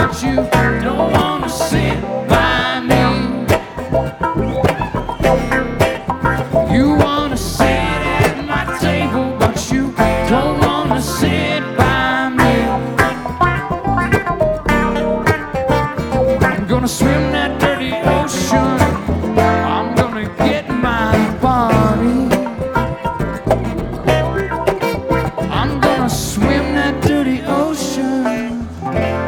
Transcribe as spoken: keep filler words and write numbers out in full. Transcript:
but you don't wanna sit by me. You wanna sit at my table, but you don't wanna sit by me. I'm gonna swim now.